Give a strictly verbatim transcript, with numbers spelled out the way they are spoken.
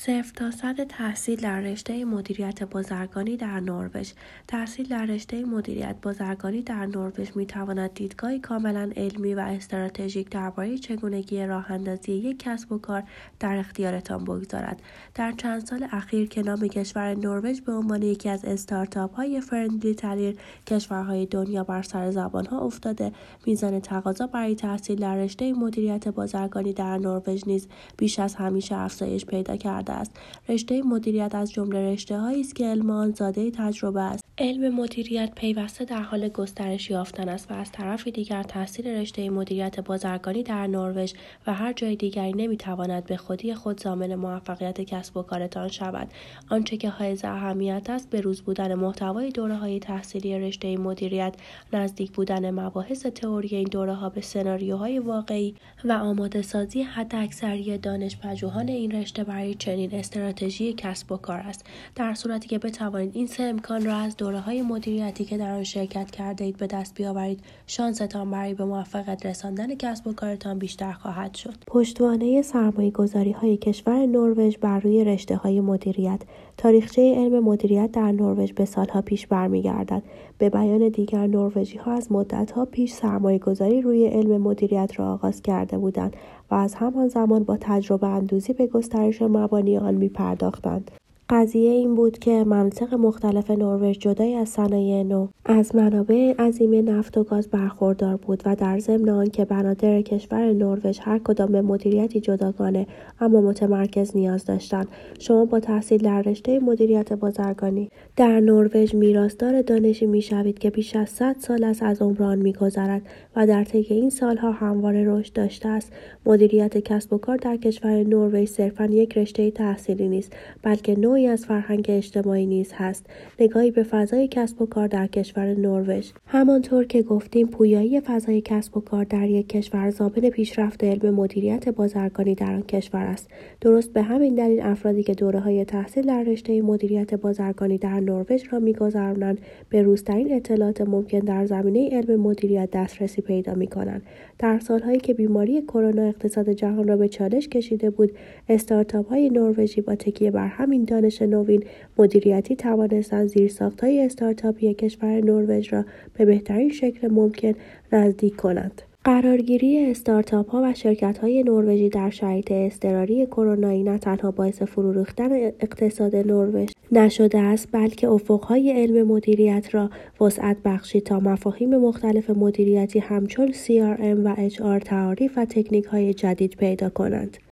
صفر تا صد تحصیل در رشته مدیریت بازرگانی در نروژ. تحصیل در رشته مدیریت بازرگانی در نروژ می‌تواند دیدگاهی کاملا علمی و استراتژیک درباره چگونگی راه‌اندازی یک کسب و کار در اختیارتان بگذارد. در چند سال اخیر که نام کشور نروژ به عنوان یکی از استارتاپ‌های فرندلی ترین کشورهای دنیا بر سر زبان‌ها افتاده، میزان تقاضا برای تحصیل در رشته مدیریت بازرگانی در نروژ نیز بیش از همیشه افزایش پیدا کرده است. رشته مدیریت از جمله رشته‌هایی است که علم آن زاده تجربه است. علم مدیریت پیوسته در حال گسترش یافتن است و از طرف دیگر تحصیل رشته مدیریت بازرگانی در نروژ و هر جای دیگری نمیتواند به خودی خود ضامن موفقیت کسب و کارتان شود. آنچه که حائز اهمیت است به روز بودن محتوای دوره‌های تحصیلی رشته مدیریت، نزدیک بودن مباحث تئوری این دوره‌ها به سناریوهای واقعی و آماده سازی حداکثری دانش‌پژوهان این رشته برای چنین استراتژی کسب و کار است. در صورتی که بتوانید این سه امکان را از دوره‌های مدیریتی که در آن شرکت کرده اید به دست بیاورید، شانستان برای به موفقیت رساندن کسب و کارتان بیشتر خواهد شد. پشتوانه سرمایه‌گذاری‌های کشور نروژ بر روی رشته‌های مدیریت. تاریخچه علم مدیریت در نروژ به سالها پیش برمیگردد. به بیان دیگر، نروژی‌ها از مدت‌ها پیش سرمایه‌گذاری روی علم مدیریت را آغاز کرده بودند و از همان زمان با تجربه اندوزی به گسترش مبانی آن می‌پرداختند. قضیه این بود که مناطق مختلف نروژ جدای از صنایع نو از منابع عظیم نفت و گاز برخوردار بود و در ضمن آنکه بنادر کشور نروژ هر کدام به مدیریتی جداگانه اما متمرکز نیاز داشتند. شما با تحصیل در رشته مدیریت بازرگانی در نروژ میراثدار دانشی میشوید که بیش از صد سال است از عمر آن میگذرد و در طی این سالها همواره رشد داشته است. مدیریت کسب و کار در کشور نروژ صرفاً یک رشته تحصیلی نیست، بلکه نوعی از فرهنگ اجتماعی نیز هست. نگاهی به فضای کسب و کار در کشور نروژ. همانطور که گفتیم، پویایی فضای کسب و کار در یک کشور ضامن پیشرفت علم مدیریت بازرگانی در آن کشور است. درست به همین دلیل افرادی که دوره‌های تحصیل در رشته مدیریت بازرگانی در نروژ را می‌گذرانند به روزترین اطلاعات ممکن در زمینه علم مدیریت دسترسی پیدا می‌کنند. در سال‌هایی که بیماری کرونا اقتصاد جهان را به چالش کشیده بود، استارتاپ‌های نروژی با تکیه بر همین دانش نوین مدیریتی توانستند زیرساخت‌های استارتاپی کشور نروژ را به بهترین شکل ممکن نزدیک کنند. قرارگیری استارتاپ‌ها و شرکت‌های نروژی در شرایط اضطراری کرونایی نه تنها باعث فرو ریختن اقتصاد نروژ نشده است، بلکه افق‌های علم مدیریت را وسعت بخشید تا مفاهیم مختلف مدیریتی همچون سی آر ام و اچ آر تعاریف و تکنیک‌های جدید پیدا کنند.